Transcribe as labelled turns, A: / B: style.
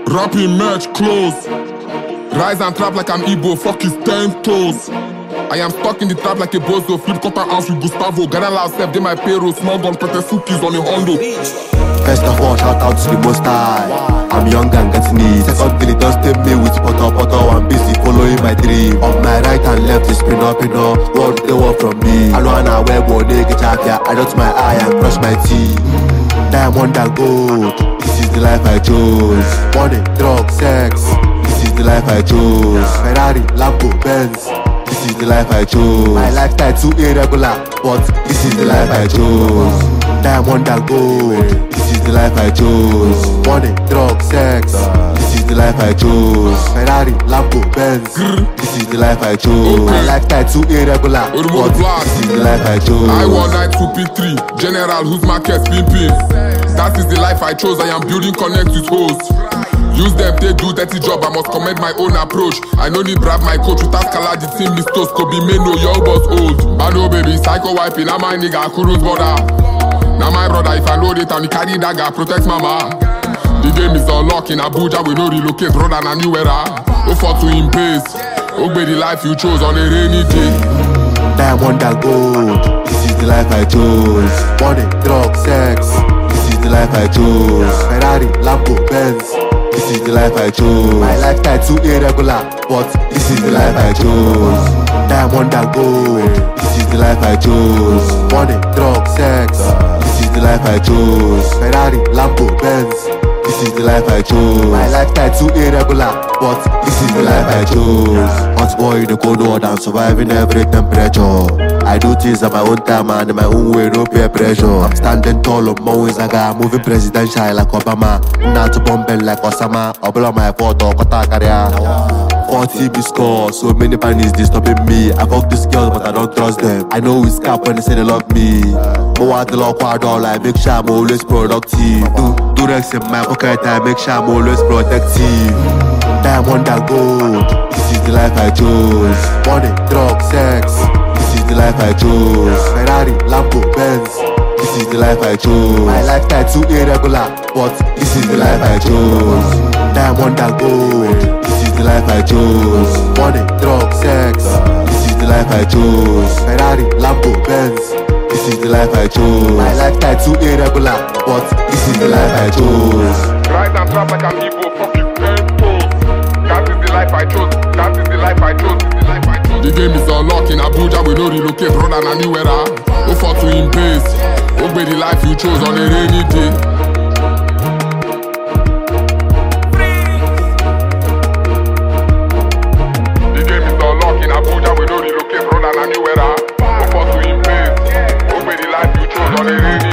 A: Rapping merch close. Rise and trap like I'm Igbo, fuck his 10 toes. I am stuck in the trap like a bozo. Flip cutter house with Gustavo. Gather yourself, they my payroll. Small gun, pete cookies on the Hondo.
B: First of all, shout out to the most high. I'm young and getting it. Secondly, don't stay me with potter. I'm busy following my dream. On my right and left is spin up. What they want from me? I know I wear one nigga jacket. I dot my eye and brush my teeth. Diamond and gold. This is the life I chose. Money, drugs, sex. This is the life I chose. Ferrari, Lambo, Benz. This is the life I chose. My lifestyle too irregular, but this is the life I chose. Diamond and gold. This is the life I chose. Money, drugs, sex. This is the life I chose. Ferrari, Lambo, Benz. This is the life I chose. My lifestyle too irregular, but this is the life I chose.
A: I want night 2P3. General, whose market pimping. That is the life I chose. I am building connect with hosts. Use them, they do dirty job, I must commend my own approach. I no need brave my coach, without Kala the team mistos, Kobe Meno, young boss old. I know baby, psycho wiping, now my nigga, Kuru's brother. Now my brother, if I know it and he carry dagger, protect mama. The game is unlocked in Abuja, we no relocate, brother, na new era. Go for to him pace, obey the life you chose on a rainy day.
B: Diamond and gold, this is the life I chose. Money, drugs, sex, this is the life I chose. Ferrari, Lambo, Benz. This is the life I chose. My lifestyle too irregular, but this is the life I chose. Diamond and gold. This is the life I chose. Money, drugs, sex. This is the life I chose. Ferrari, Lambo, Benz. This is the life I chose. My lifestyle too irregular, but this is the life I chose. Hot boy in the cold water and surviving every temperature. I do things at my own time and in my own way, no peer pressure. I'm standing tall on my wings, moving presidential like Obama. Not to bomb like Osama. I'll blow my photo, Kota career. 40 be score, so many panics they stopping me. I fuck these girls, but I don't trust them. I know it's cap when they say they love me. But what the law quadro, I make sure I'm always productive. Do Rex in my pocket, I make sure I'm always protective. Diamond and gold, this is the life I chose. Money, drugs, sex. This is the life I chose. Ferrari, Lambo, Benz. This is the life I chose. My lifestyle too irregular, but this is the life I chose. Diamond and gold. This is the life I chose. Money, drugs, sex. This is the life I chose. Ferrari, Lambo, Benz. This is the life I chose. My lifestyle too irregular, but this is the life I chose.
A: Rise and trap like I'm Igbo, fuck his 10 toes. That is the life I chose. That is the life I chose. This is the life I chose. The game is unlocked in Abuja, we no relocate, brother, na new era. Go for to him pace. Obey the life you chose on a rainy day. The game is unlocked in Abuja, we no relocate, brother, na new era. Go for to him pace. Obey the life you chose on a rainy day.